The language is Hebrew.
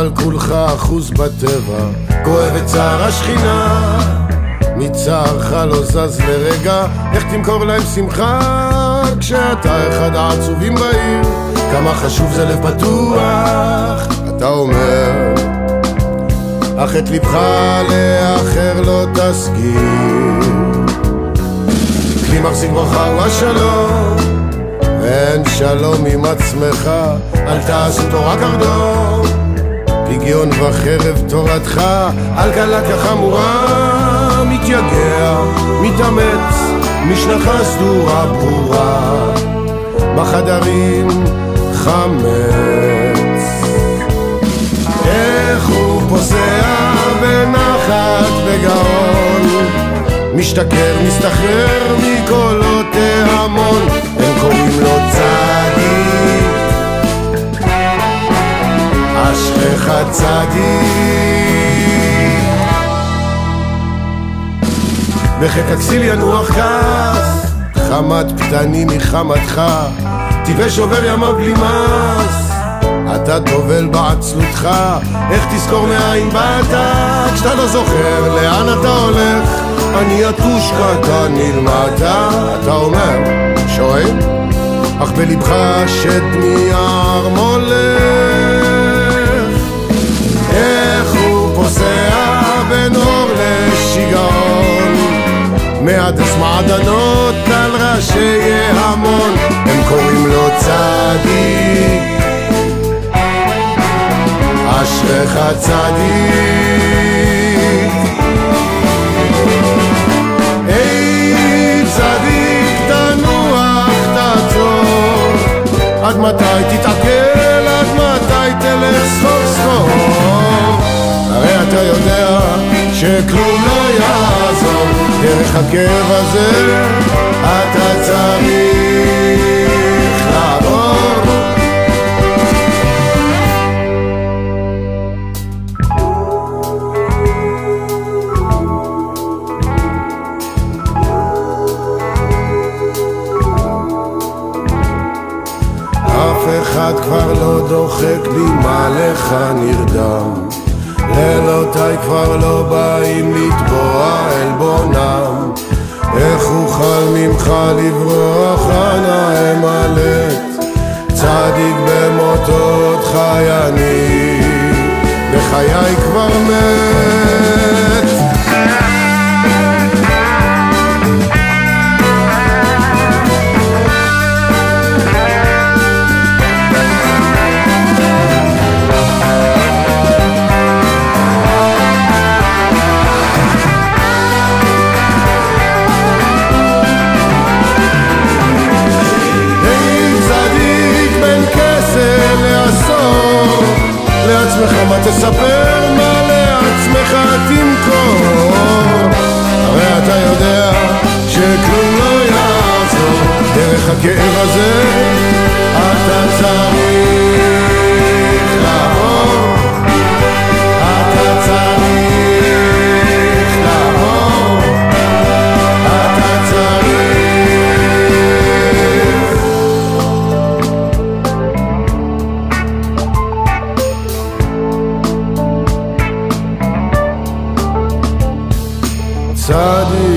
אבל כולך אחוז בטבע, כואב את צער השכינה, מצערך לא זז לרגע. איך תמכור להם שמחה כשאתה אחד העצובים בעיר? כמה חשוב זה לב פתוח, אתה אומר, אך את לבך לאחר לא תסגיר. כלי מחזיק ברכה הוא השלום, אין שלום עם עצמך, אל תעשו תורה קרדום, פגיון וחרב תורתך, על קלה כחמורה, מתייגע, מתאמץ, משנתך סדורה ברורה, בחדרים חמץ. איך הוא פוסע בנחת בגאון, משתכר, מסתחרר מקולות ההמון, הם קוראים לו צדיק, אשריך צדיק. בחטא הכסיל ינוח כעס, חמת פתנים מחמתך, טבעי שובר ימה בלי מס, אתה טובל בעצלותך. איך תזכור מאין באת כשאתה לא זוכר לאן אתה הולך? אני יתוש קטן נלמדת, אתה אומר, שואל, אך בלבך שד מיער מולך. איך הוא פוסע בין אור לשיגעון, מהדס מעדנות על ראשי המון, הם קוראים לו צדיק, אשריך צדיק. היי צדיק תנוח תעצור, עד מתי תתעכל, עד מתי תלך סחור סחור? הרי אתה יודע שכלום לא יעזור, דרך הכאב הזה אתה צריך לעבור. אחד כבר לא דוחק בי, מה לך נרדם? לילותיי כבר לא באים לטבוע עלבונם. איך אוכל ממך לברוח, אנא אמלט, צדיק במותות חייני, בחיי כבר מת. לעצמך מה תספר, מה לעצמך תמכור? הרי אתה יודע שכלום לא יעזור, דרך הכאב הזה אתה צריך לעבור, אתה צריך לעבור, אתה צריך. צדיק